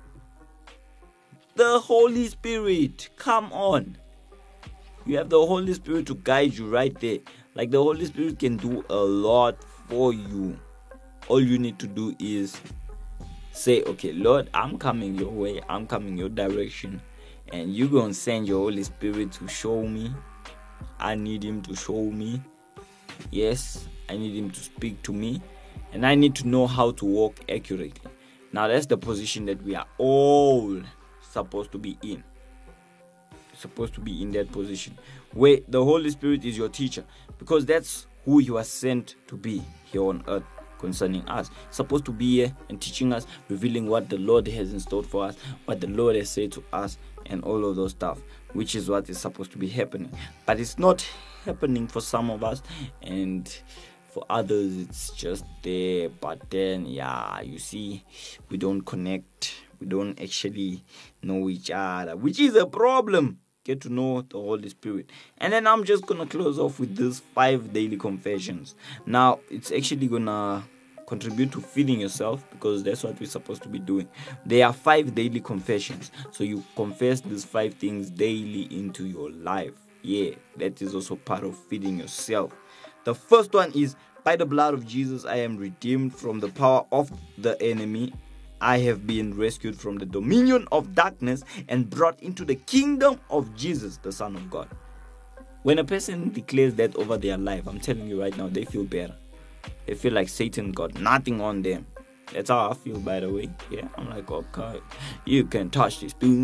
The Holy Spirit. Come on. You have the Holy Spirit to guide you right there. Like, the Holy Spirit can do a lot for you. All you need to do is say, okay, Lord, I'm coming your way. I'm coming your direction. And you're going to send your Holy Spirit to show me. I need Him to show me. Yes, I need Him to speak to me, and I need to know how to walk accurately. Now, that's the position that we are all supposed to be in. Supposed to be in that position where the Holy Spirit is your teacher, because that's who you are sent to be here on earth concerning us. Supposed to be here and teaching us, revealing what the Lord has in store for us, what the Lord has said to us, and all of those stuff, which is what is supposed to be happening. But it's not happening for some of us, and for others it's just there. But then, yeah, you see, we don't connect, we don't actually know each other, which is a problem. Get to know the Holy Spirit. And then I'm just gonna close off with these 5 daily confessions. Now, it's actually gonna contribute to feeding yourself, because that's what we're supposed to be doing. There are 5 daily confessions, so you confess these 5 things daily into your life. Yeah, that is also part of feeding yourself. The first one is, by the blood of Jesus, I am redeemed from the power of the enemy. I have been rescued from the dominion of darkness and brought into the kingdom of Jesus, the Son of God. When a person declares that over their life, I'm telling you right now, they feel better. They feel like Satan got nothing on them. That's how I feel, by the way. Yeah, I'm like, okay, you can touch this. The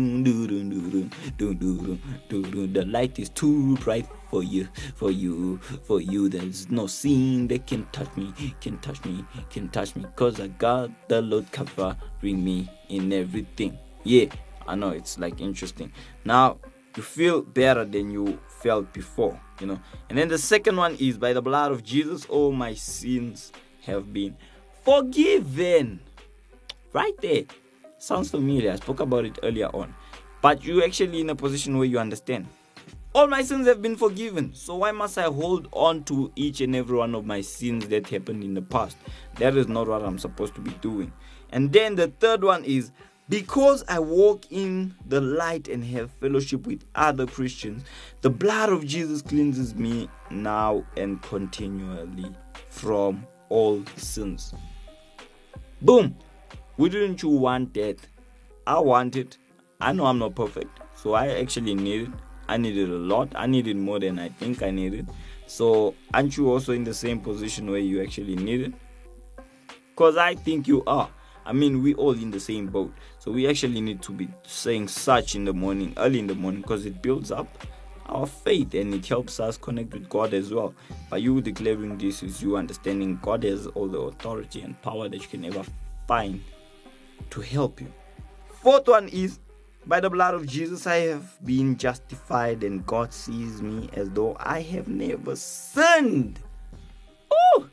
light is too bright for you. There's no sin that can touch me. Cause I got the Lord covering me in everything. Yeah, I know, it's like interesting. Now, you feel better than you felt before, And then the second one is, by the blood of Jesus, all my sins have been forgiven. Right there. Sounds familiar. I spoke about it earlier on. But you're actually in a position where you understand. All my sins have been forgiven. So why must I hold on to each and every one of my sins that happened in the past? That is not what I'm supposed to be doing. And then the third one is, because I walk in the light and have fellowship with other Christians, the blood of Jesus cleanses me now and continually from all sins. Boom! Wouldn't you want that? I want it. I know I'm not perfect, so I actually need it. I need it a lot. I need it more than I think I need it. So aren't you also in the same position where you actually need it? Because I think you are. I mean, we all in the same boat. So we actually need to be saying such in the morning, early in the morning, because it builds up our faith and it helps us connect with God as well. By you declaring this is you understanding God has all the authority and power that you can ever find to help you. Fourth one is, by the blood of Jesus I have been justified and God sees me as though I have never sinned. Oh!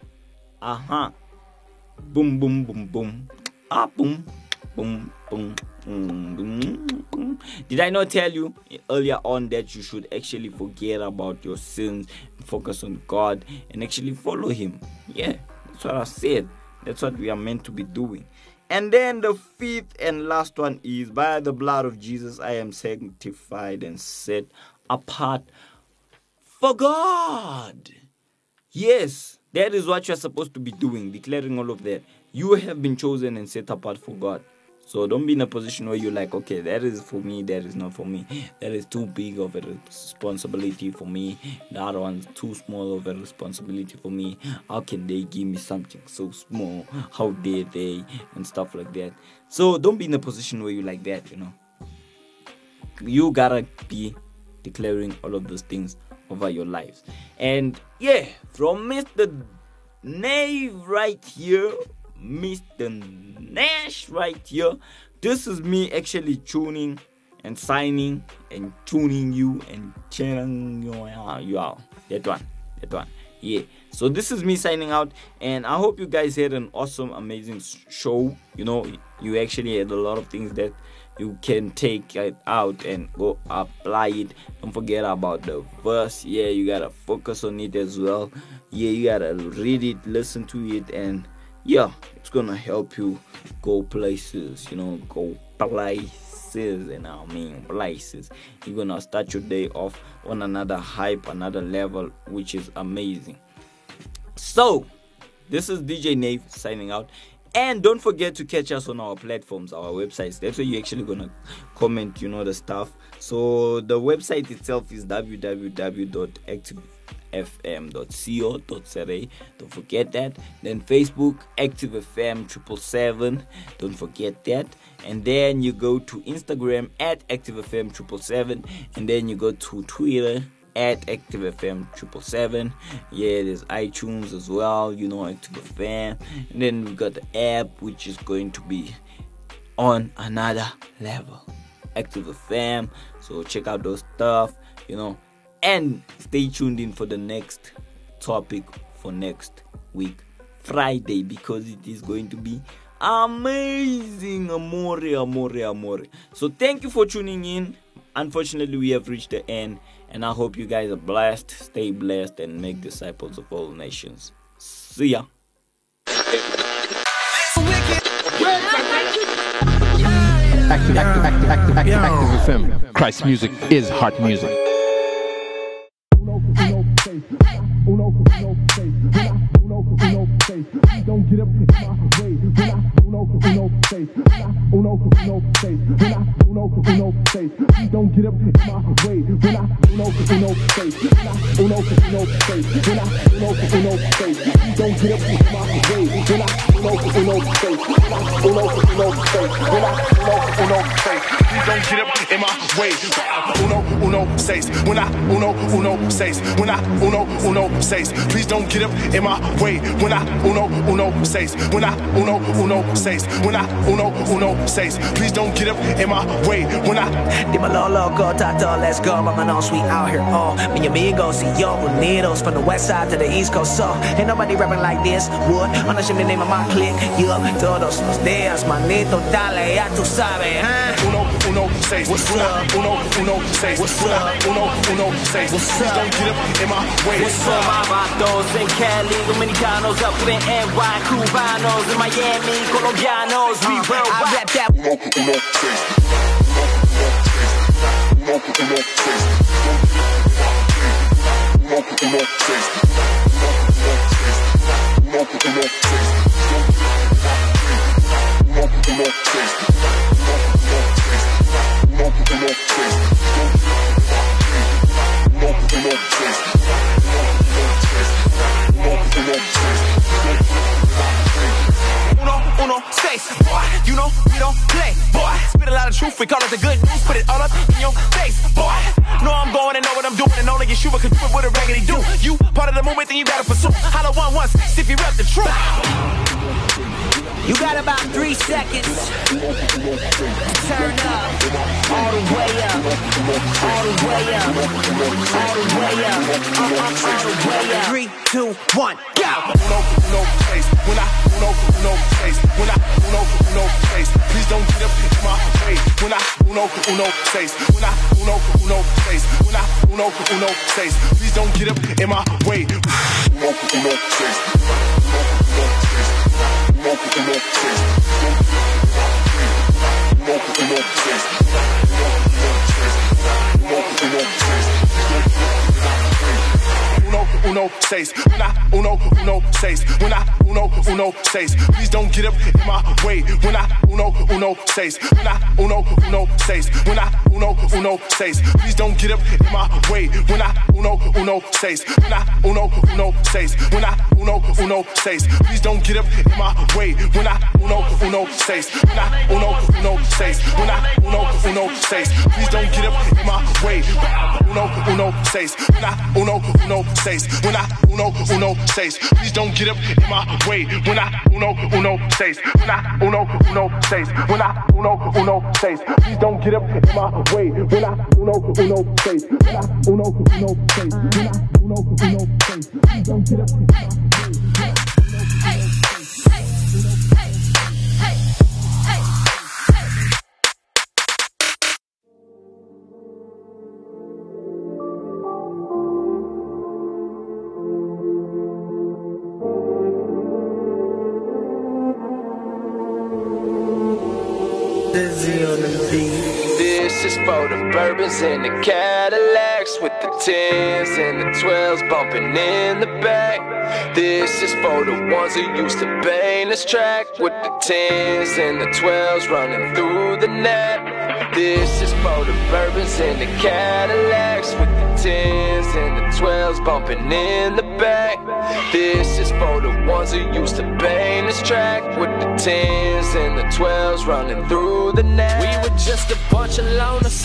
Boom, boom, boom, boom. Boom, boom, boom, boom, boom. Did I not tell you earlier on that you should actually forget about your sins, focus on God, and actually follow Him? Yeah, that's what I said. That's what we are meant to be doing. And then the fifth and last one is, by the blood of Jesus I am sanctified and set apart for God. Yes, that is what you're supposed to be doing, declaring all of that. You have been chosen and set apart for God. So don't be in a position where you're like, okay, that is for me, that is not for me. That is too big of a responsibility for me. The other one's too small of a responsibility for me. How can they give me something so small? How dare they? And stuff like that. So don't be in a position where you're like that, you know. You gotta be declaring all of those things over your lives. And yeah, from Mr. Nave right here, Mr. Nash right here, this is me actually tuning and signing and tuning you and channeling you out. That one. Yeah. So this is me signing out, and I hope you guys had an awesome, amazing show. You know, you actually had a lot of things that you can take it out and go apply it. Don't forget about the verse. Yeah, you gotta focus on it as well. Yeah, you gotta read it, listen to it, and yeah, it's gonna help you go places, you know, go places, and I mean places. You're gonna start your day off on another hype, another level, which is amazing. So, this is DJ Nave signing out. And don't forget to catch us on our platforms, our websites. That's where you're actually gonna comment, you know, the stuff. So the website itself is www.activefm.co.za. Don't forget that. Then Facebook, Active FM 777. Don't forget that. And then you go to Instagram at Active FM 777. And then you go to Twitter at Active FM 777. Yeah, there's iTunes as well, you know, Active FM. And then we got the app, which is going to be on another level, Active FM. So check out those stuff, you know, and stay tuned in for the next topic for next week, Friday, because it is going to be amazing. Amore. So thank you for tuning in. Unfortunately, we have reached the end, and I hope you guys are blessed. Stay blessed and make disciples of all nations. See ya. Active FM. Christ music is heart music. Don't get up in my way. Don't get up in my way. Uno says, when I uno says, when I uno says, please don't get up in my way. When I uno says, when I uno says, when I uno says, please don't get up in my way. When I Dime loco, tato, let's go. Mama knows we out here, oh. Mi amigos y yo unidos from the west side to the east coast, so ain't nobody rapping like this. Wood, honestly, the name of my clique. Yo, todos los días, manito, dale, ya tú sabes, huh? uno, seis. Una, uno, seis. Una, uno, seis. Please don't get up in my way. What's up, my vatos in Cali, Dominicanos up in NY, Cubanos in Miami, Colombianos, we worldwide. I rap that. Uno, seis. Uno, seis. Uno, seis. Uno, seis. Uno, seis. Boy, you know we don't play. Boy, spit a lot of truth, we call it the good news. Put it all up in your face. Boy, know I'm going and know what I'm doing, and only Yeshua can do it with a raggedy do. You part of the movement, then you gotta pursue. Holla 116 if you rep the truth. You got about 3 seconds. Turn up, all the way up, all the way up, all the way up, all the way up. 3, 2, 1, go. Uno, seis. When I uno, seis. When I uno, seis. Please don't get up in my way. When I uno, seis. When I uno, seis. When I uno, seis. Please don't get up in my way. Uno, seis. Uno, seis. When I uno, seis. When I uno, seis. Please don't get up in my way. When I uno, seis. When I uno, seis. When I uno, seis. Please don't get up in my way. When I uno, seis. When I uno, seis. When I uno, seis. Please don't get up in my way. When I uno, seis. When I uno, seis. When I uno, seis. Please don't get up in my way. Uno, seis. When I uno, seis. When I uno, seis. Please don't get up in my way. When I uno, seis. When I uno, seis. When I uno, seis. Please don't get up in my way. When I uno, seis. When I uno, seis. When I uno, seis. Please don't get up in my way. This is for the bourbons and the Cadillacs, with the 10s and the 12s bumping in the back. This is for the ones who used to bang this track, with the 10s and the 12s running through the net. This is for the bourbons and the Cadillacs, with the 10s and the 12s bumping in the back. This is for the ones who used to bang this track, with the 10s and the 12s running through the net. We were just a bunch of loners,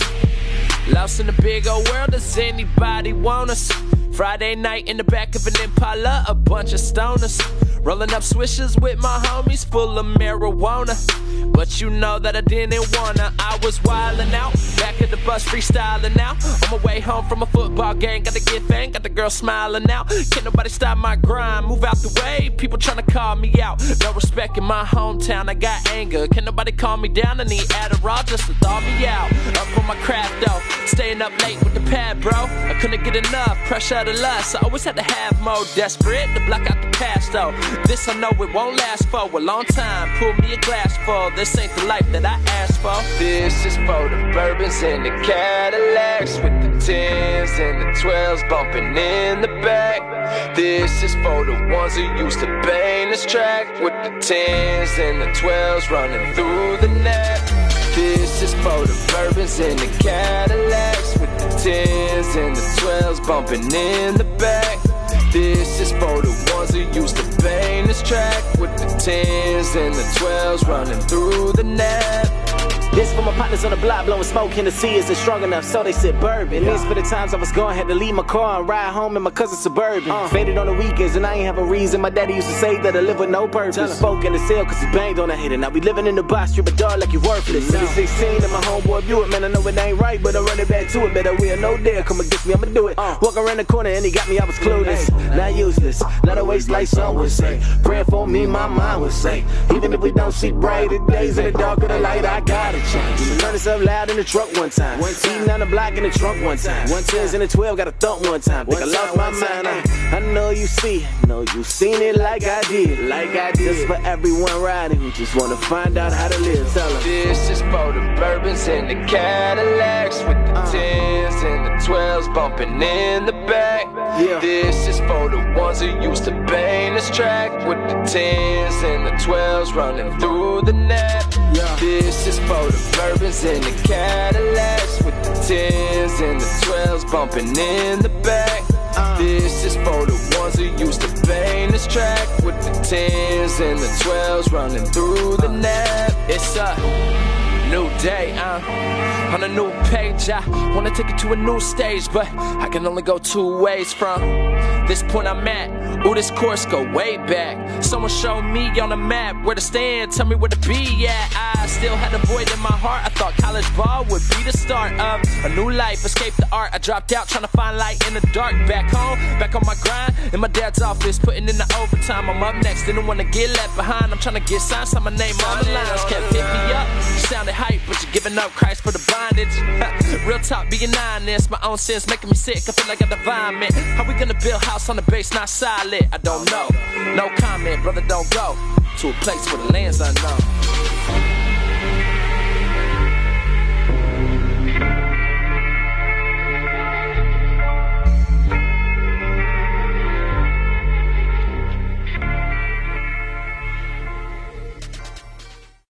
lost in the big old world. Does anybody want us? Friday night in the back of an Impala, a bunch of stoners, rolling up swishers with my homies, full of marijuana. But you know that I didn't wanna. I was wildin' out, back at the bus freestyling now. On my way home from a football game, got the get fang, got the girl smiling now. Can't nobody stop my grind, move out the way, people tryna call me out. No respect in my hometown, I got anger. Can't nobody calm me down, I need Adderall just to thaw me out. Up on my craft though, staying up late with the pad bro. I couldn't get enough, pressure to lust, I always had to have more. Desperate to block out the past though. This I know it won't last for a long time. Pull me a glass full, this ain't the life that I asked for. This is for the bourbons and the Cadillacs, with the 10s and the 12s bumping in the back. This is for the ones who used to bang this track, with the 10s and the 12s running through the net. This is for the bourbons and the Cadillacs, with the 10s and the 12s bumping in the back. This is for the ones who used to bang this track, with the 10s and the 12s running through the net. This for my partners on the block, blowing smoke in the sea isn't strong enough, so they said bourbon. This for the times I was gone, had to leave my car and ride home in my cousin's Suburban. Faded on the weekends and I ain't have a reason. My daddy used to say that I live with no purpose. Spoke in the cell cause he banged on a hater. Now we living in the box, strip a dog like you worthless. City 16 and my homeboy Buick, man I know it ain't right, but I'm running back to it. Better wear no dare, come against me, I'ma do it. Walk around the corner and he got me, I was clueless. Not useless, not a waste like some would say. Praying for me, my mind would say. Even if we don't see brighter days in the dark of the light, I got started changing. Turn this up loud in the truck one time. Eating down the block in the trunk one time. 110s in the 12, got a thump one time. Think I lost my mind. I know you see, know you seen it like I did. Just for everyone riding who just wanna find out how to live. Tell them. This is for the bourbons and the Cadillacs with the 10s and the 12s bumping in the back. Yeah. This is for the ones who used to bang this track with the 10s and the 12s running through the nap. Yeah. This is for the bourbons and the Cadillacs with the 10s and the 12s bumping in the back. This is for the ones who used to bang this track with the 10s and the 12s running through the nap. It's a new day, on a new page. I wanna take it to a new stage, but I can only go two ways from this point I'm at. Ooh, this course go way back. Someone showed me on the map where to stand, tell me where to be at. I still had a void in my heart. I thought college ball would be the start of a new life, escape the art. I dropped out trying to find light in the dark. Back home, back on my grind, in my dad's office, putting in the overtime. I'm up next, didn't wanna get left behind. I'm trying to get signed, sign my name on the lines. Kept pick me up, sounded hype, but you're giving up Christ for the bondage. Real talk, being honest, my own sins making me sick. I feel like a vomit. How we gonna build house on the base not solid? I don't know. No comment, brother, don't go to a place where the land's unknown.